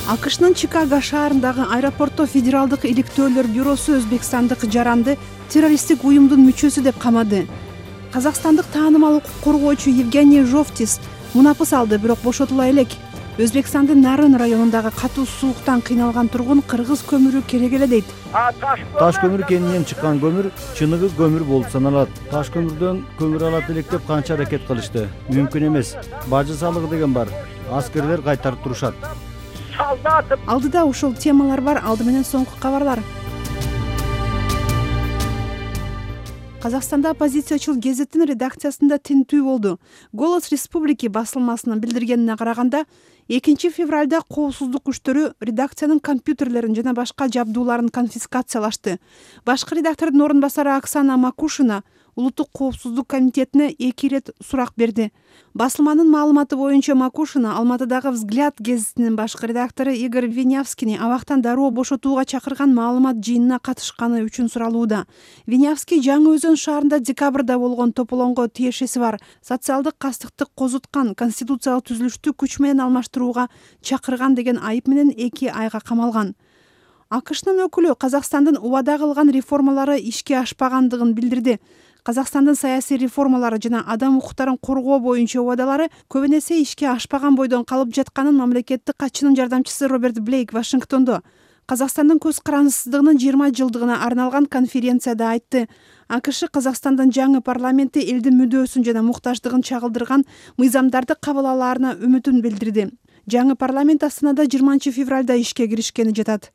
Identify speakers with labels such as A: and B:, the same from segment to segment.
A: АКШнын Чикаго шаарындагы аэропортто Федералдык иликтөөлөр бюросу өзбекстандык жаранды террористтик уюмдун мүчөсү деп камады. Казакстандык таанымал укук коргоочу Евгений Жовтис мунапыс алды, бирок бошотула элек. Өзбекстандын Нарын районундагы катуу сууктан кыйналган тургун кыргыз көмүрү керек эле дейт.
B: Таш көмүр кенинен чыккан көмүр чыныгы көмүр болуп саналат. Таш көмүрдөн көмүр алат элек деп канча аракет кылышты. Мүмкүн эмес. Бажы салыгы деген бар. Аскерлер кайтарып турушат.
A: Алдыда ушул темалар бар, алды менен соңку кабарлар. Казакстанда оппозициячыл гезиттин редакциясында тинтүү болду. Голос Республики басылмасынын билдиргенине караганда, 2 февралда коопсуздук күчтөрү редакциянын компьютерлерин жана башка жабдууларын конфискациялашты. Башкы редактордун орун басары Оксана Макушина Улуттук коопсуздук комитетине 2 ирет сурак берди. Басылманын маалыматы боюнча Макушина Алматыдагы Взгляд гезитинин башкы редактору Игорь Винявскийни абактан дароо бошотууга чакырган маалымат жыйынына катышканы үчүн суралууда. Винявский Жаңы Өзөн шаарында декабрда болгон тополоңго тиешеси бар социалдык кастыктык козуткан конституциялык түзүлүштү күч менен алмаштырууга чакырган деген айып менен 2 айга камалган. АКШнын өкүлү Казакстандын убада кылган реформалары ишке ашпагандыгын билдирди. Казакстандын саясий реформалары жана адам укуктарын коргоо боюнча убадалары көбүн эсе ишке ашпаган бойдон калып жатканын мамлекеттик катчынын жардамчысы Роберт Блейк Вашингтондо Казакстандын көз карандысыздыгынын 20 жылдыгына арналган конференцияда айтты. АКШ Казакстандын жаңы парламенти элдин мүдөөсүн жана муктаждыгын чагылдырган мыйзамдарды кабыл алаарына үмүтүн билдирди. Жаңы парламент Астанада 20 февралда ишке киришкени жатат.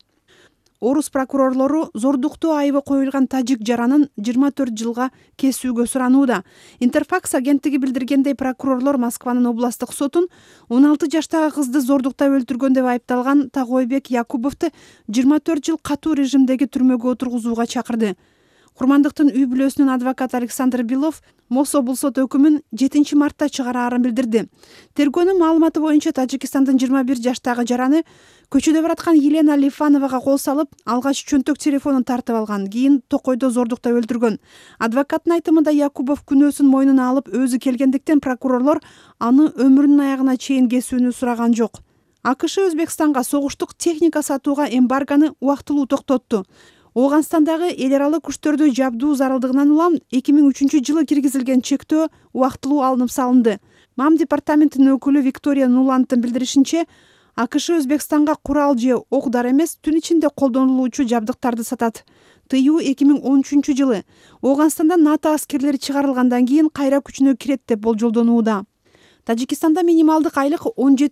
A: Орус прокурорлору зордуктоо айыбы коюлган тажик жаранын 24 жылга кесүүгө суранууда. Интерфакс агенттиги билдиргендей, прокурорлор Москванын областтык сотун 16 жаштагы кызды зордуктап өлтүргөн деп айыпталган Тагойбек Якубовду 24 жыл катуу режимдеги түрмөгө отургузууга чакырды. Курмандыктын үй бүлөсүнүн адвокаты Александр Белов Мосо бул сот өкүмүн 7 мартта чыгараарын билдирди. Тергөөнүн маалыматы боюнча Тажикстандын 21 жаштагы жараны көчөдө бараткан Елена Лифановага кол салып, алгач чөнтөк телефонун тартып алган, кийин токойдо зордуктап өлтүргөн. Адвокаттын айтымында Якубов күнөөсүн мойнуна алып өзү келгендиктен прокурорлор аны өмүрүнүн аягына чейин кесүүнү сураган жок. АКШ Өзбекстанга согуштук техника сатууга эмбарганы убактылуу токтотту. Ооганстандагы эл аралык күчтөрдү жабдуу зарылдыгынан улам 2003 жылы киргизилген чектөө убактылуу алынып салынды. МАМ департаментинин өкүлү Виктория Нуландтын билдиришинче, АКШ Өзбекстанга курал же ок-дары эмес, түн ичинде колдонулуучу жабдыктарды сатат. Тыюу 2013 жылы Ооганстанда НАТО аскерлери чыгарылгандан кийин кайра күчүнө кирет деп болжолдонууда. Тажикстанда минималдык айлык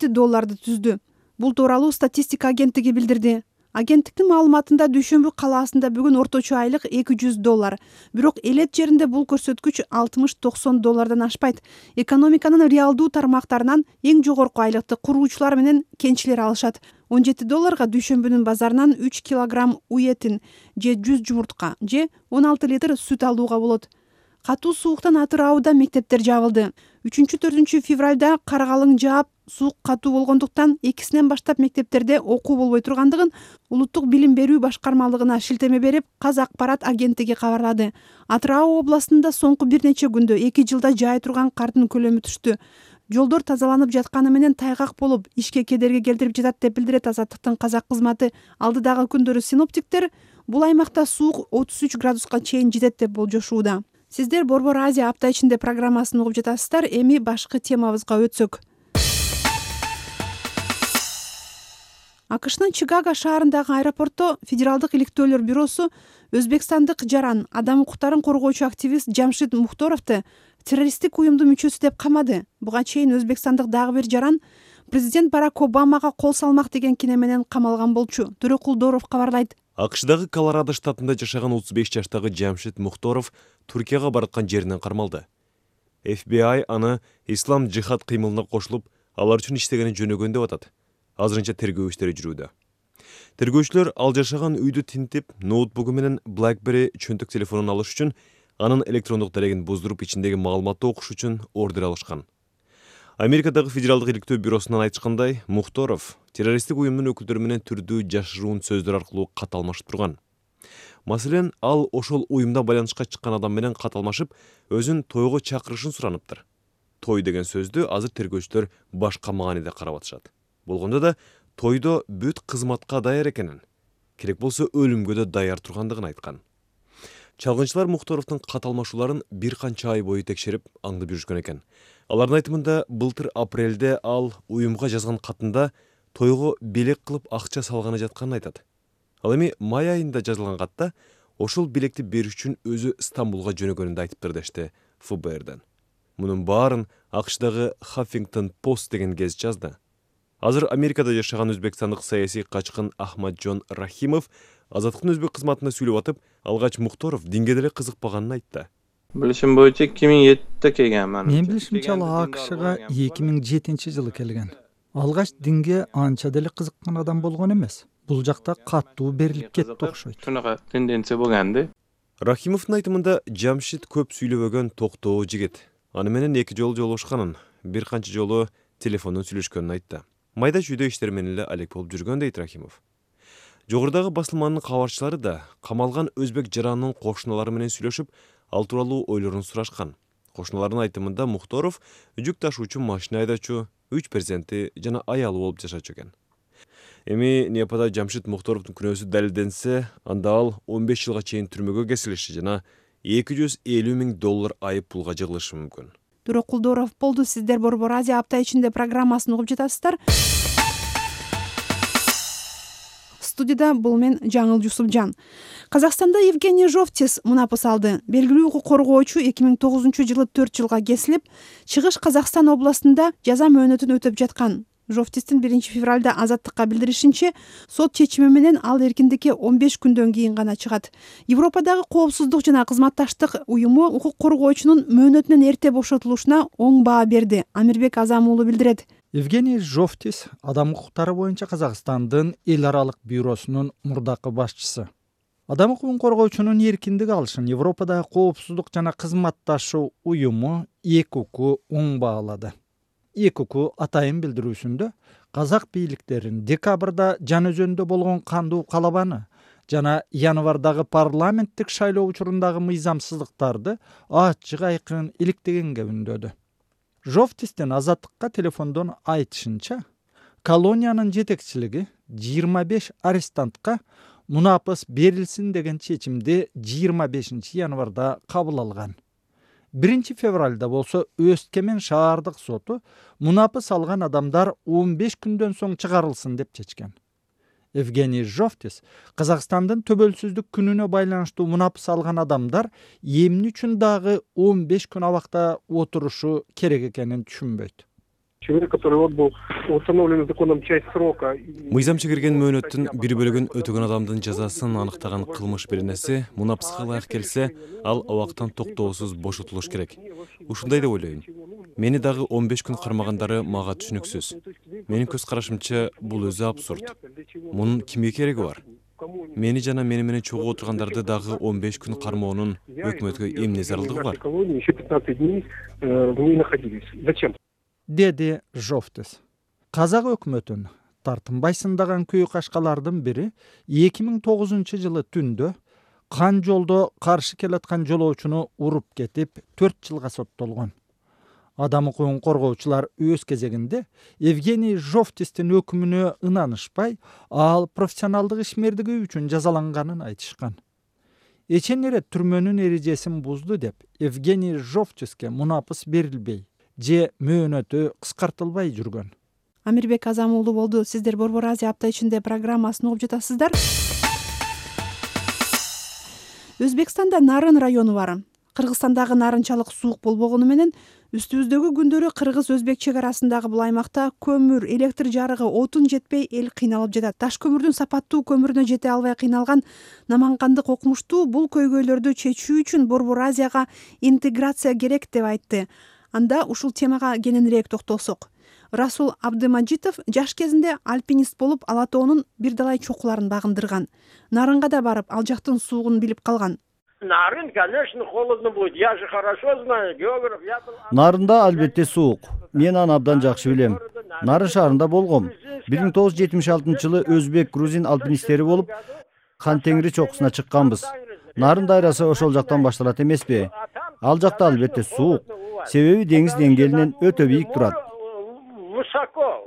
A: $17 түздү. Бул тууралуу статистика агенттиги билдирди. Агенттиктин маалыматында Дүйшөмбү калаасында бүгүн орточо айлык $200. Бирок элет жеринде бул көрсөткүч $60–90 ашпайт. Экономиканын реалдуу тармактарынан эң жогорку айлыкты куруучулар менен кенчилер алышат. $17 Дүйшөмбүнүн базарынан 3 килограмм уй этин же 100 жумуртка же 16 литр сүт алууга болот. Катуу сууктан Атырауда мектептер жабылды. 3–4 февралда кар калың жаап, суук катуу болгондуктан 2-синен баштап мектептерде окуу болбой тургандыгын Улуттук билим берүү башкармалыгына шилтеме берип, Казакпарат агенттиги кабарлады. Атырау областында соңку бир нече күндө 2 жылда жаай турган кардын көлөмү түштү. Жолдор тазаланып жатканы менен тайгак болуп, ишке кедерги келтирип жатат деп билдирет Азаттыктын казак кызматы. Алдыдагы күндөрү синоптиктер бул аймакта суук 33 градуска чейин жетет деп болжошууда. Сиздер Борбор Азия апта ичинде программасын угуп жатасыздар. Эми башкы темабызга өтсөк. АКШнын Чикаго шаарындагы аэропортто Федералдык иликтөөлөр бюросу өзбекстандык жаран, адам укуктарын коргоочу активист Жамшид Мухторовду террористтик уюмдун мүчөсү деп камады. Буга чейин өзбекстандык дагы бир жаран президент Барак Обамага кол салмак деген кине менен камалган болчу. Төрөкулдоров кабарлайт.
C: АКШдагы Колорадо штатында жашаган 35 жаштагы Жамшид Мухторов Туркияга бараткан жеринен кармалды. FBI аны ислам жихад кыймылына кошулуп, алар үчүн иштегени жөнөгөн деп атат. Азырынча тергөө иштери жүрүүдө. Тергөөчүлөр ал жашаган үйдү тинтип, ноутбугу менен BlackBerry чөнтөк телефонун алыш үчүн, анын электрондук дарегин буздуруп ичиндеги маалыматты окуш үчүн ордер алышкан. Америкадагы Федералдык иликтөө бюросунан айткандай, Мухторов террористтик уюмдун өкүлдөрү менен түрдүү жашыруун сөздөр аркылуу кат алмашып турган. Маселен, ал ошол уюмда байланышка чыккан адам менен кат алмашып, өзүн тойго чакырышын сураныптыр. Той деген сөздү азыр тергөөчүлөр башка мааниде карап атышат. Болгондо да тойдо бүт кызматка даяр экенин, керек болсо өлүмгө да даяр тургандыгын айткан. Чалгынчылар Мухторовдун каталмашууларын бир канча ай бою текшерип аңдып жүрүшкөн экен. Алардын айтымында былтыр апрелде ал уюмга жазган катында тойго белек кылып акча салганы жатканын айтат. Ал эми май айында жазылган катта ошол билекти бериш үчүн өзү Стамбулга жөнөгөнүн айтыптыр дешти ФБРдан. Мунун баарын АКШдагы Huffington Post деген гезит жазды. Азыр Америкада жашаган өзбекстандык саясий качкын Ахмаджон Рахимов Азаттыктын өзбек кызматында сүйлөп атып, алгач Мухторов динге деле кызыкпаганын айтты.
D: Билишим боюнча 2007-де келген.
E: Мен билишимче ал АКШга 2007-жылы келген. Алгач динге анча деле кызыккан адам болгон эмес. Бул жакта каттуу берилип кетти окшойт.
D: Шунага тенденция болгонду.
C: Рахимовдун айтымында Жамшит көп сүйлөбөгөн токтоо жигит. Аны менен 2 жолу жолугушканын, бир канча жолу телефондон сүйлөшкөнүн айтты. Майда чүйдө иштер менен эле алек болуп жүргөн дейт Рахимов. Жогорудагы басылманын кабарчылары да камалган өзбек жаранынын кошуналары менен сүйлөшүп, ал тууралуу ойлорун сурашкан. Кошуналардын айтымында Мухторов жүк ташуучу машина айдачу, 3 перзенти жана аялы болуп жашачу экен. Эми Непада Жамшит Мухторовдун күнөөсү далилденсе, анда ал 15 жылга чейин түрмөгө кесилиши жана $250,000 айып пулга жыгылышы мүмкүн.
A: Бирок Кулдоров болду. Сиздер Борбор Азия апта ичинде программасын угуп жатасыздар. Студияда бул мен Жаңыл Жусупжан. Казакстанда Евгений Жовтис мунапыс алды. Белгилүү укук коргоочу 2009-жылы 4 жылга кесилип, Чыгыш Казакстан областында жаза мөөнөтүн өтөп жаткан. Жовтистин 1 февралда Азаттыкка билдиришинче, сот чечими менен ал эркиндикке 15 күндөн кийин гана чыгат. Европадагы коопсуздук жана кызматташтык уюму укук коргоочунун мөөнөтүнөн эрте бошотулушуна оң баа берди. Амирбек Азам уулу билдирет.
E: Евгений Жовтис адам укуктары боюнча Казакстандын эл аралык бюросунун мурдакы башчысы. Адам укугун коргоочунун эркиндик алышын Европадагы коопсуздук жана кызматташуу уюму ЭКУК оң баалады. ЭКУК атайын билдирүүсүндө казак бийликтерин декабрда Жан өзөнүндө болгон кандуу калабаны жана январдагы парламенттик шайлоо учурундагы мыйзамсыздыктарды ачык айкын иликтегенге үндөдү. Жовтистин Азаттыкка телефондон айтышынча, колониянын жетекчилиги 25 арестантка мунапыс берилсин деген чечимди 25 январда кабыл алган. 1 февралда болсо Өскемен шаардык соту мунапыс алган адамдар 15 күндөн соң чыгарылсын деп чечкен. Евгений Жовтис Казакстандын төбөлсүздүк күнүнө байланыштуу мунапыс алган адамдар эмне үчүн дагы 15 күн абакта отурушу керек экенин түшүнбөйт.
F: Человек, который отбыл установленный законом часть срока.
C: Мыйзам чегирген мөөнөттүн бир бөлүгүн өтөгөн адамдын жазасын аныктаган кылмыш беренеси мунапыска ылайык келсе, ал абактан токтоосуз бошотулуш керек. Ушундай деп ойлойм. Мени дагы 15 күн кармагандары мага түшүнүксүз. Менин көз карашымча бул өзү абсурд. Мунун кимге кереги бар? Мени жана мени менен чогуу отургандарды дагы 15 күн кармоонун өкмөткө эмне зарылдыгы бар?
F: Еще 15 дней в ней находились. Зачем?
E: Деди Жовтис. Казак өкмөтүн тартынбай сындаган күйүк кашкалардын бири 2009-жылы түндө кан жолдо каршы келаткан жолоочуну уруп кетип 4 жылга соттолгон. Адам укугун коргоочулар өз кезегинде Евгений Жовтистин өкүмүнө ынанышпай, ал профессионалдык ишмердиги үчүн жазаланганын айтышкан. Эчен эре түрмөнүн эрежесин бузду деп Евгений Жовтиске мунапыс берилбей, же мөөнөтү кыскартылбай жүргөн.
A: Амирбек Азам уулу болду. Сиздер Борбор Азия апта ичинде программасын угуп жатасыздар. Өзбекстанда Нарын району бар. Кыргызстандагы нарынчалык суук болбогону менен үстүбүздөгү күндөрү кыргыз-өзбек чек арасындагы бул аймакта көмүр, электр жарыгы, отун жетпей эл кыйналып жатат. Таш көмүрдүн сапаттуу көмүрүнө жете албай кыйналган намангандык окумуштуу бул көйгөйлөрдү чечүү үчүн Борбор Азияга интеграция керек деп айтты. Анда ушул темага кененирээк токтолсок. Расул Абдымажитов жаш кезинде альпинист болуп, Ала тоонун бир далай чокуларын багындырган. Нарынга да барып, ал жактын суугун билип калган.
G: Нарын, конечно, холодно будет. Я же хорошо знаю, географ.
B: Нарында албетте суук. Мен аны абдан жакшы билем. Нарын шаарында болгом. 1976-жылы өзбек, грузин альпинисттери болуп, Хан Теңири чокусуна чыкканбыз. Нарын дайрасы ошол жактан башталат эмеспи? Ал жакта албетте суук. Себеби деңиз деңгээлинен өтө бийик турат.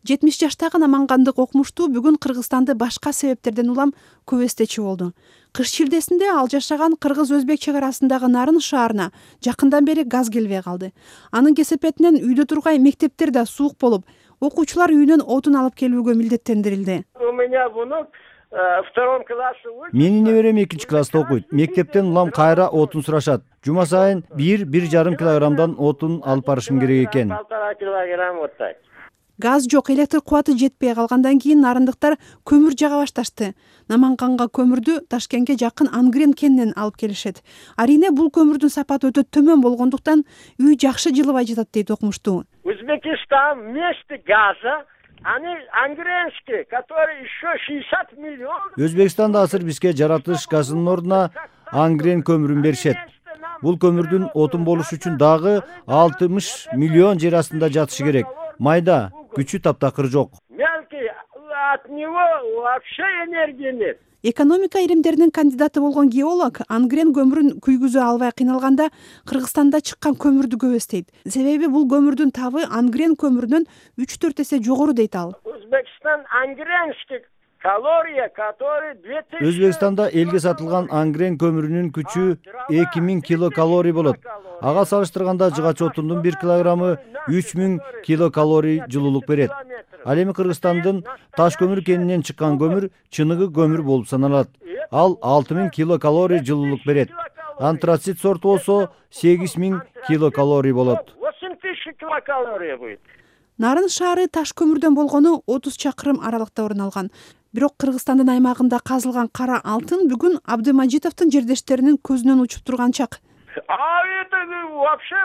A: 70 жаштагы намангандык окумуштуу бүгүн Кыргызстанды башка себептерден улам көп эстечи болду. Кыш шилдесинде ал жашаган кыргыз-өзбек чек арасындагы Нарын шаарына жакындан бери газ келбей калды. Анын кесепетинен үйдө тургай мектептер да суук болуп, окуучулар үйүнөн отун алып келүүгө милдеттендирилди.
G: У меня внук в втором классе учится.
B: Менин неберем 2-класста окуйт. Мектептен улам кайра отун сурашат. Жума сайын 1,5 килограммдан отун алып барышым керек экен.
G: 1,5 килограмм вот так.
A: Газ жок, электр кубаты жетпей калгандан кийин нарындыктар көмүр жага башташты. Наманганга көмүрдү Ташкентке жакын Ангрен кенинен алып келишет. Арине бул көмүрдүн сапаты өтө төмөн болгондуктан үй жакшы жылыбай жатат дейт окумуштуу.
G: Узбекистан вместо газа, они ангренские, которые еще 60 миллионов.
B: Өзбекстанда азыр бизге жаратылыш газынын ордуна Ангрен көмүрүн беришет. Бул көмүрдүн отун болуш үчүн дагы 60 миллион жер астында жатышы керек. Майда, күчү таптакыр жок.
G: Мелкий, от него вообще энергии нет.
A: Экономика илимдеринин кандидаты болгон геолог Ангрен көмүрүн күйгүзө албай кыйналганда Кыргызстанда чыккан көмүрдү көп эстейт. Себеби бул көмүрдүн табы Ангрен көмүрүнөн 3-4 эсе жогору дейт ал.
G: Узбекистан ангренский калория, который 2000.
B: Өзбекстанда элге сатылган Ангрен көмүрүнүн күчү 2000 килокалорий болот. Ага салыштырганда жыгач отундун 1 килограммы 3000 килокалорий жылуулук берет. Ал эми Кыргызстандын таш көмүр кенинен чыккан көмүр чыныгы көмүр болуп саналат. Ал 6000 килокалорий жылуулук берет. Антрацит сорту болсо 8000 килокалорий болот.
G: 8000 килокалорий будет.
A: Нарын шаары таш көмүрдөн болгону 30 чакырым аралыкта орун алган. Бирок Кыргызстандын аймагында казылган кара алтын бүгүн Абдымажитовдун жердештеринин көзүнөн учуп турган чак.
G: А это вообще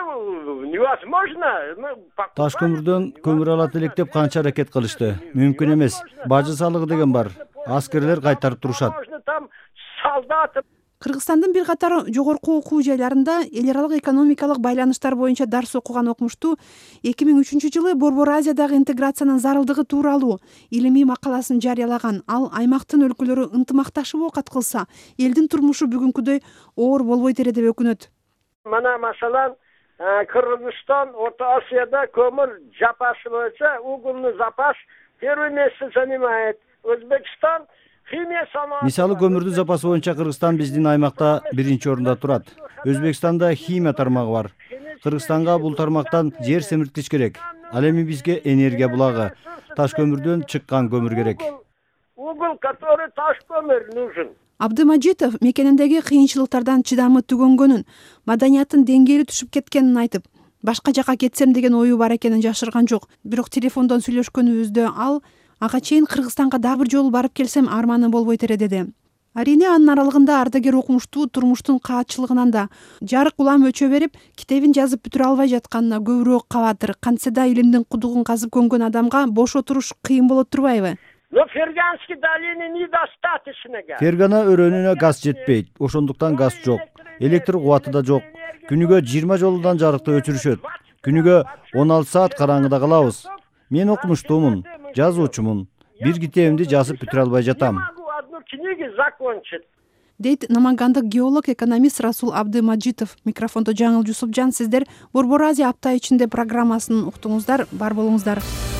G: невозможно.
B: Таш көмүрдөн көмүр алат элек деп канча аракет кылышты. Мүмкүн эмес. Бажы салыгы деген бар. Аскерлер кайтарып турушат.
G: Там солдаты.
A: Кыргызстандын бир катар жогорку окуу жайларында эл аралык экономикалык байланыштар боюнча дарс окуган окумуштуу 2003-жылы Борбор Азиядагы интеграциянын зарылдыгы тууралуу илимий макаласын жарыялаган. Ал аймактын өлкөлөрү ынтымакташып окат кылса, элдин турмушу бүгүнкүдөй оор болбойт эле деп өкүнөт.
G: Мана маселен Кыргызстан Орто Азияда көмүр запасы боюнча угольный запас первое место занимает. Өзбекстан химия санааты.
B: Мисалы көмүрдүн запасы боюнча Кыргызстан биздин аймакта 1-чи орунда турат. Өзбекстанда химия тармагы бар. Кыргызстанга бул тармактан жер семирткич керек. Ал эми бизге энергия булагы, таш көмүрдөн чыккан көмүр керек.
G: Уголь, который таш көмүр нужен.
A: Абдымажитов мекениндеги кыйынчылыктардан чыдамы түгөнгөнүн, маданиятын деңгээли түшүп кеткенин айтып, башка жака кетсем деген ою бар экенин жашырган жок. Бирок телефондон сүйлөшкөнүбүздө ал ага чейин Кыргызстанга дагы бир жолу барып келсем арманым болбойт эле деди. Арине анын аралыгында ардагер окумуштуу турмуштун каатчылыгынан да жарык улам өчө берип, китебин жазып бүтүрө албай жатканына көбүрөөк кабатыр. Кантсе да илимдин кудугун казып көнгөн адамга бош отуруш кыйын болот турбайбы?
G: Но Ферганской долине недостаточно газа.
B: Фергана өрөөнүнө газ жетпейт. Ошондуктан газ жок. Электр кубаты да жок. Күнүгө 20 жолудан жарыкты өчүрүшөт. Күнүгө 16 саат караңгыда калабыз. Мен окумуштуумун, жазуучумун. Бир китебимди жазып бүтүрө албай жатам. Дейт
A: намангандык геолог, экономист Расул Абдымажитов. Микрофондо Жаңыл Жусупжан. Сиздер Борбор Азия апта ичинде программасын уктуңуздар. Бар болуңуздар.